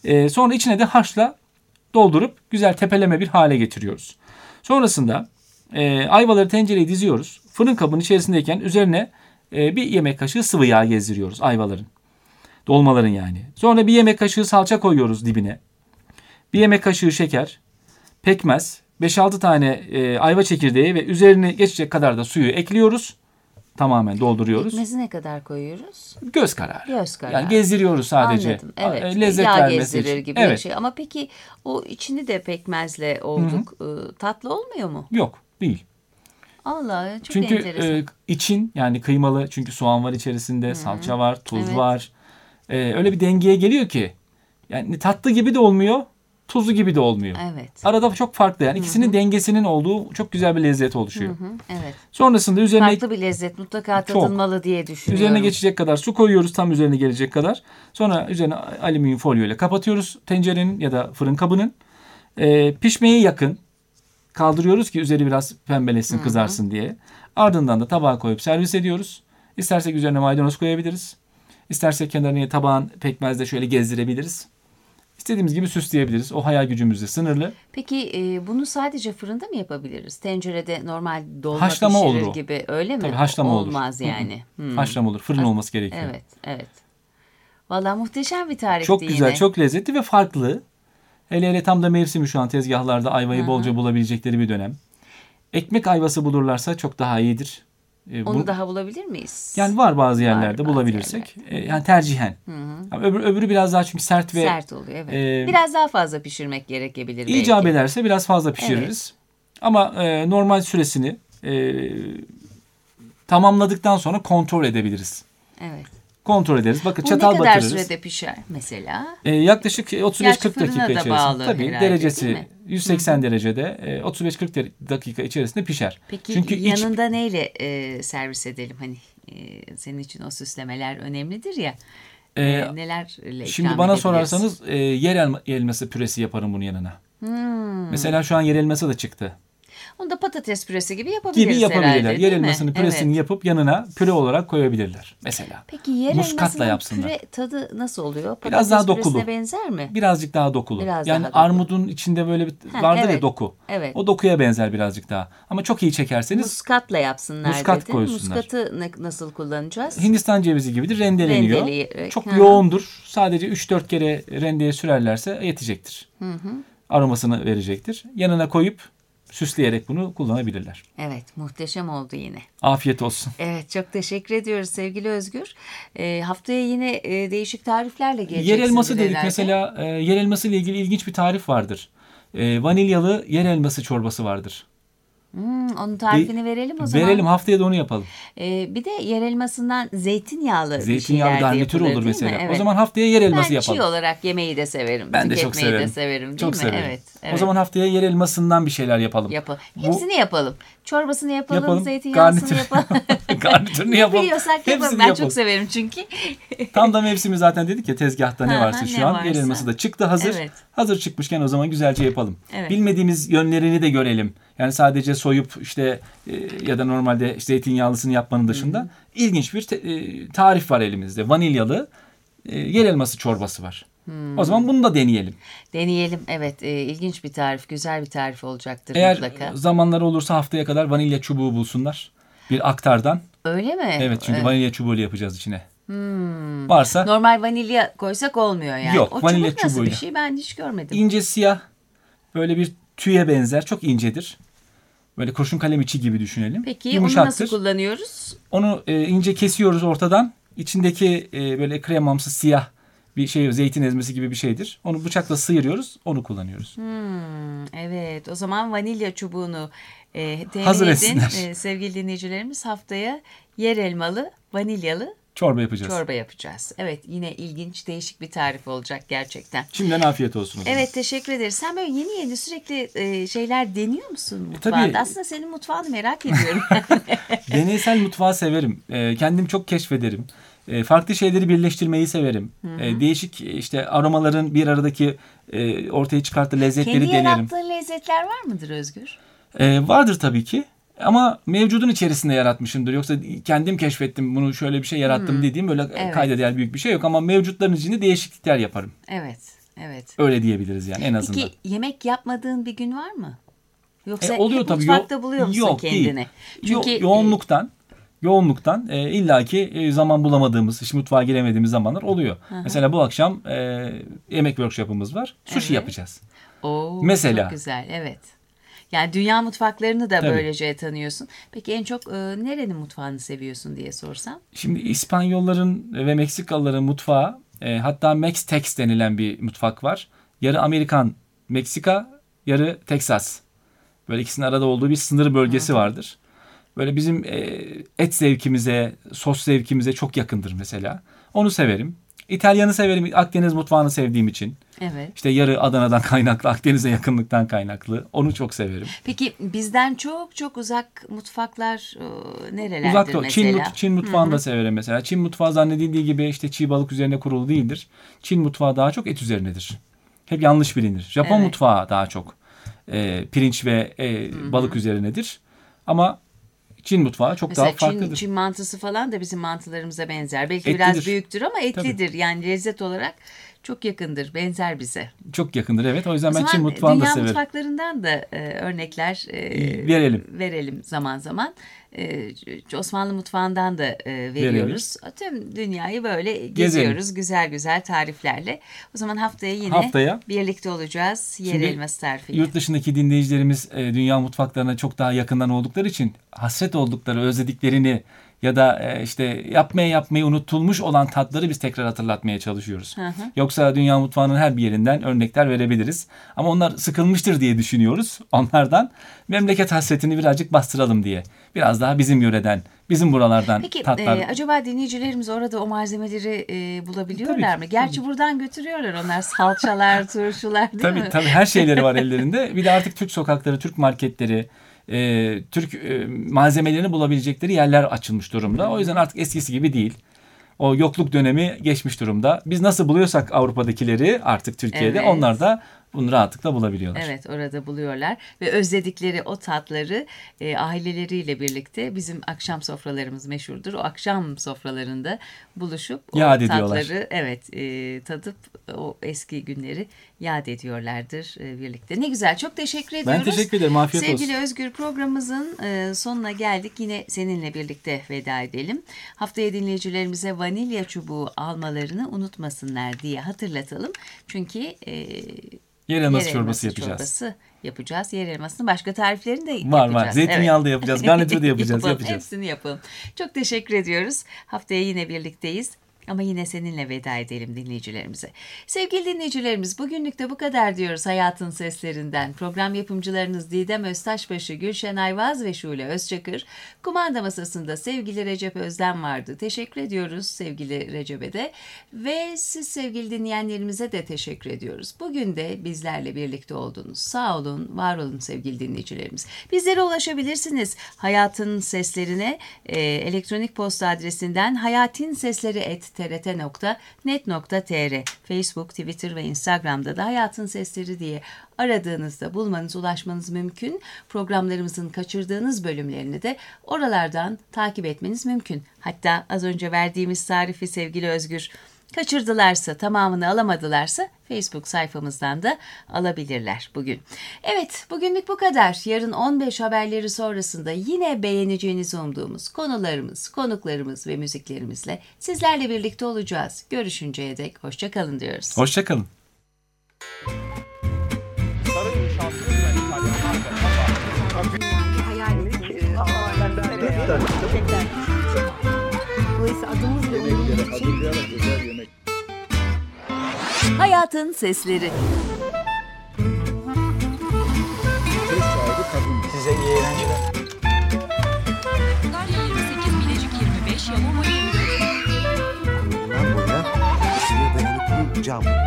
E, sonra içine de haşla doldurup güzel tepeleme bir hale getiriyoruz. Sonrasında e, ayvaları tencereye diziyoruz. Fırın kabının içerisindeyken üzerine e, bir yemek kaşığı sıvı yağ gezdiriyoruz ayvaların. Dolmaların yani. Sonra bir yemek kaşığı salça koyuyoruz dibine. Bir yemek kaşığı şeker, pekmez, beş altı tane e, ayva çekirdeği ve üzerine geçecek kadar da suyu ekliyoruz. Tamamen dolduruyoruz. Pekmezi ne kadar koyuyoruz? Göz kararı. Göz kararı. Yani gezdiriyoruz sadece. Anladım. Evet. E, Lezzet Yağ vermesi gezdirir için. gibi Evet. bir şey. Ama peki o içini de pekmezle olduk. Hı-hı. Tatlı olmuyor mu? Yok, değil. Allah, çok çünkü enteresan. e, için yani kıymalı, çünkü soğan var içerisinde, Hı-hı. salça var, tuz evet. var. E, öyle bir dengeye geliyor ki yani tatlı gibi de olmuyor, tuzlu gibi de olmuyor. Evet. Arada çok farklı yani. İkisinin Hı-hı. dengesinin olduğu çok güzel bir lezzet oluşuyor. Hı-hı. Evet. Sonrasında üzerine farklı bir lezzet mutlaka tadılmalı diye düşünüyorum. Üzerine geçecek kadar su koyuyoruz, tam üzerine gelecek kadar. Sonra üzerine alüminyum folyo ile kapatıyoruz tencerenin ya da fırın kabının. E, pişmeye yakın kaldırıyoruz ki üzeri biraz pembeleşsin, Hı-hı. kızarsın diye. Ardından da tabağa koyup servis ediyoruz. İstersek üzerine maydanoz koyabiliriz. İstersek kenarına tabağın pekmezle şöyle gezdirebiliriz. İstediğimiz gibi süsleyebiliriz. O hayal gücümüz de sınırlı. Peki e, bunu sadece fırında mı yapabiliriz? Tencerede normal dolma haşlama pişirir olur o. gibi öyle mi? Tabii haşlama Olmaz olur. Olmaz yani. Hmm. Haşlama olur. Fırın olması gerekiyor. Evet, evet. Vallahi muhteşem bir tarifti çok güzel, yine. çok lezzetli ve farklı. Hele hele tam da mevsimi şu an tezgahlarda ayvayı Hı-hı. bolca bulabilecekleri bir dönem. Ekmek ayvası bulurlarsa çok daha iyidir. Onu Bu, daha bulabilir miyiz? Yani var bazı yerlerde var, bulabilirsek. Bazı yerlerde. Yani tercihen. Yani öbür, öbürü biraz daha çünkü sert ve... Sert oluyor evet. E, biraz daha fazla pişirmek gerekebilir belki. İcap ederse biraz fazla pişiririz. Evet. Ama e, normal süresini e, tamamladıktan sonra kontrol edebiliriz. Evet. Kontrol ederiz. Bakın Bu çatal batırırız. Bu ne kadar batırırız. sürede pişer mesela? E, yaklaşık otuz beş kırk dakika içerisinde. Bağlı Tabii herhalde, derecesi yüz seksen Hı-hı. derecede e, otuz beş kırk dakika içerisinde pişer. Peki Çünkü yanında iç... neyle e, servis edelim? Hani e, senin için o süslemeler önemlidir ya. E, e, nelerle Şimdi bana sorarsanız e, yer elma, elması püresi yaparım bunun yanına. Hmm. Mesela şu an yer elması da çıktı. Onu da patates püresi gibi yapabiliriz gibi yapabilirler. herhalde, yer elmasının püresini evet. yapıp yanına püre olarak koyabilirler mesela. Peki yer Muskatla elmasının püre tadı nasıl oluyor? Patates biraz daha dokulu. Püresine benzer mi? Birazcık daha dokulu. Biraz yani daha dokulu. armudun içinde böyle bir ha, vardır evet. ya doku. Evet. O dokuya benzer birazcık daha. Ama çok iyi çekerseniz muskatla yapsınlar muskat dedin. koysunlar. Muskatı ne, nasıl kullanacağız? Hindistan cevizi gibidir. Rendeleniyor. Rendeleyerek. Çok Ha. yoğundur. Sadece üç dört kere rendeye sürerlerse yetecektir. Hı hı. Aromasını verecektir. Yanına koyup süsleyerek bunu kullanabilirler. Evet, muhteşem oldu yine. Afiyet olsun. Evet, çok teşekkür ediyoruz sevgili Özgür. E, haftaya yine e, değişik tariflerle geleceksin. Yer elması dedik herhalde. mesela. E, yer elması ile ilgili ilginç bir tarif vardır. E, vanilyalı yer elması çorbası vardır. Hmm, onun tarifini De, verelim o zaman. Verelim, haftaya da onu yapalım. Ee, bir de yer elmasından zeytinyağlı Zeytinyağlı bir şeyler de garnitür yapılır, olur mesela. Evet. O zaman haftaya yer elması ben yapalım. Ben çiğ olarak yemeği de severim. Ben de çok severim. de severim değil çok mi? severim. Evet, evet. O zaman haftaya yer elmasından bir şeyler yapalım. Yapalım. Hepsini Bu, yapalım. Çorbasını yapalım, yapalım. zeytinyağlısını Garnitür. yapalım. Garnitürünü yapalım. Biliyorsak yapalım. Ben yapalım. Çok severim çünkü. Tam da mevsimi zaten dedik ya, tezgahta ne varsa Aha, şu ne an varsa. yer elması da çıktı hazır. Evet. Hazır çıkmışken o zaman güzelce yapalım. Evet. Bilmediğimiz yönlerini de görelim. Yani sadece soyup işte e, ya da normalde işte zeytinyağlısını yapmanın dışında Hı-hı. ilginç bir te, e, tarif var elimizde. Vanilyalı e, yer elması çorbası var. Hmm. O zaman bunu da deneyelim. Deneyelim. Evet, e, ilginç bir tarif, güzel bir tarif olacaktır Eğer mutlaka. Eğer zamanları olursa haftaya kadar vanilya çubuğu bulsunlar. Bir aktardan. Öyle mi? Evet, çünkü evet. vanilya çubuğuyla yapacağız içine. Hmm. Varsa. Normal vanilya koysak olmuyor yani. Yok, o vanilya çubuk nasıl çubuğuyla. bir şey, ben hiç görmedim. İnce siyah, böyle bir tüye benzer, çok incedir. Böyle kurşun kalem içi gibi düşünelim. Peki Yumuşaktır. onu nasıl kullanıyoruz? Onu e, ince kesiyoruz ortadan. İçindeki e, böyle kremamsı siyah bir şey, zeytin ezmesi gibi bir şeydir. Onu bıçakla sıyırıyoruz, onu kullanıyoruz. Hmm, evet, o zaman vanilya çubuğunu e, hazır edin etsinler. E, sevgili dinleyicilerimiz, haftaya yer elmalı, vanilyalı çorba yapacağız. Çorba yapacağız. Evet, yine ilginç, değişik bir tarif olacak gerçekten. Şimdiden afiyet olsun. Evet, teşekkür ederiz. Sen böyle yeni yeni sürekli e, şeyler deniyor musun mutfağında? Tabii. Aslında senin mutfağını merak ediyorum. Deneysel mutfağı severim. E, kendim çok keşfederim. E, farklı şeyleri birleştirmeyi severim. E, değişik işte aromaların bir aradaki e, ortaya çıkarttığı lezzetleri Kendi denerim. Kendi yarattığın lezzetler var mıdır Özgür? E, vardır tabii ki. Ama mevcudun içerisinde yaratmışımdır. Yoksa kendim keşfettim, bunu şöyle bir şey yarattım hmm. dediğim böyle evet. kayda değer büyük bir şey yok. Ama mevcutların içinde değişiklikler yaparım. Evet. Evet. Öyle diyebiliriz yani en azından. Peki yemek yapmadığın bir gün var mı? Yoksa E, oluyor hep tabii. mutfakta Yo- buluyor musun yok, kendini? Değil. Çünkü Yo- yoğunluktan yoğunluktan e, illaki e, zaman bulamadığımız, iş mutfağa giremediğimiz zamanlar oluyor. Hı hı. Mesela bu akşam e, yemek workshop'ımız var. Sushi Evet. yapacağız. Oo, Mesela. Çok güzel, evet. Yani dünya mutfaklarını da Tabii. böylece tanıyorsun. Peki en çok e, nerenin mutfağını seviyorsun diye sorsam? Şimdi İspanyolların ve Meksikalıların mutfağı, e, hatta Mex-Tex denilen bir mutfak var. Yarı Amerikan, Meksika, yarı Teksas. Böyle ikisinin arada olduğu bir sınır bölgesi Hı hı. vardır. Böyle bizim e, et zevkimize, sos zevkimize çok yakındır mesela. Onu severim. İtalyanı severim. Akdeniz mutfağını sevdiğim için. Evet. İşte yarı Adana'dan kaynaklı, Akdeniz'e yakınlıktan kaynaklı. Onu çok severim. Peki bizden çok çok uzak mutfaklar e, nerelerdir Uzak Doğu, mesela? Çin, mut, Çin mutfağını Hı da hı. severim mesela. Çin mutfağı zannedildiği gibi işte çiğ balık üzerine kurulu değildir. Çin mutfağı daha çok et üzerinedir. Hep yanlış bilinir. Japon Evet. mutfağı daha çok e, pirinç ve e, balık üzerinedir. Ama Çin mutfağı çok Mesela daha farklıdır. Çin, Çin mantısı falan da bizim mantılarımıza benzer. Belki Etlidir. biraz büyüktür ama etlidir. Yani lezzet olarak çok yakındır, benzer bize. Çok yakındır evet. O yüzden O ben zaman Çin mutfağını da dünya severim. mutfaklarından da e, örnekler e, Verelim. verelim zaman zaman. E, Osmanlı mutfağından da e, veriyoruz. Tüm dünyayı böyle geziyoruz güzel güzel tariflerle. O zaman haftaya yine Haftaya. birlikte olacağız. Yer Şimdi elması tarifiyle. Yurt dışındaki dinleyicilerimiz e, dünya mutfaklarına çok daha yakından oldukları için hasret oldukları, özlediklerini ya da e, işte yapmaya yapmayı unutulmuş olan tatları biz tekrar hatırlatmaya çalışıyoruz. Hı hı. Yoksa dünya mutfağının her bir yerinden örnekler verebiliriz. Ama onlar sıkılmıştır diye düşünüyoruz. Onlardan memleket hasretini birazcık bastıralım diye. Biraz daha bizim yöreden, bizim buralardan Peki tatlar. e, acaba dinleyicilerimiz orada o malzemeleri e, bulabiliyorlar Tabii mı? ki, Gerçi buradan götürüyorlar onlar salçalar, turşular değil Tabii mi? tabii her şeyleri var ellerinde. Bir de artık Türk sokakları, Türk marketleri, e, Türk e, malzemelerini bulabilecekleri yerler açılmış durumda. O yüzden artık eskisi gibi değil. O yokluk dönemi geçmiş durumda. Biz nasıl buluyorsak Avrupa'dakileri artık Türkiye'de Evet. onlar da bunu rahatlıkla bulabiliyorlar. Evet, orada buluyorlar ve özledikleri o tatları e, aileleriyle birlikte bizim akşam sofralarımız meşhurdur. O akşam sofralarında buluşup o Yad ediyorlar. tatları evet e, tadıp o eski günleri yad ediyorlardır e, birlikte. Ne güzel, çok teşekkür ediyoruz. Ben teşekkür ederim. Afiyet olsun. Sevgili Özgür, programımızın e, sonuna geldik. Yine seninle birlikte veda edelim. Haftaya dinleyicilerimize vanilya çubuğu almalarını unutmasınlar diye hatırlatalım. Çünkü e, Yer elması yer çorbası elması yapacağız. çorbası yapacağız. Yer elmasının başka tariflerini de Var yapacağız. var. Zeytinyağlı da Evet. yapacağız. Garnitür de yapacağız. Yapalım, yapacağız. Hepsini yapalım. Çok teşekkür ediyoruz. Haftaya yine birlikteyiz. Ama yine seninle veda edelim dinleyicilerimize. Sevgili dinleyicilerimiz, bugünlük de bu kadar diyoruz Hayatın Seslerinden. Program yapımcılarınız Didem Öztaşbaşı, Gülşen Ayvaz ve Şule Özçakır. Kumanda masasında sevgili Recep Özden vardı. Teşekkür ediyoruz sevgili Recep'e de. Ve siz sevgili dinleyenlerimize de teşekkür ediyoruz. Bugün de bizlerle birlikte oldunuz. Sağ olun, var olun sevgili dinleyicilerimiz. Bizlere ulaşabilirsiniz. Hayatın Seslerine e, elektronik posta adresinden hayatinsesleri et t r t nokta net nokta t r, Facebook, Twitter ve Instagram'da da Hayatın Sesleri diye aradığınızda bulmanız, ulaşmanız mümkün. Programlarımızın kaçırdığınız bölümlerini de oralardan takip etmeniz mümkün. Hatta az önce verdiğimiz tarifi sevgili Özgür kaçırdılarsa, tamamını alamadılarsa Facebook sayfamızdan da alabilirler bugün. Evet, bugünlük bu kadar. Yarın on beş haberleri sonrasında yine beğeneceğinizi umduğumuz konularımız, konuklarımız ve müziklerimizle sizlerle birlikte olacağız. Görüşünceye dek hoşça kalın diyoruz. Hoşça kalın. Hayalimiz. Dolayısıyla adımız ve onurumuz için Hayatın Sesleri. Size iyi eğlenceler. Darya yirmi sekiz, Bilecik yirmi beş, Yalova yirmi dört. Bundan boya ısıya dayanıklı cam.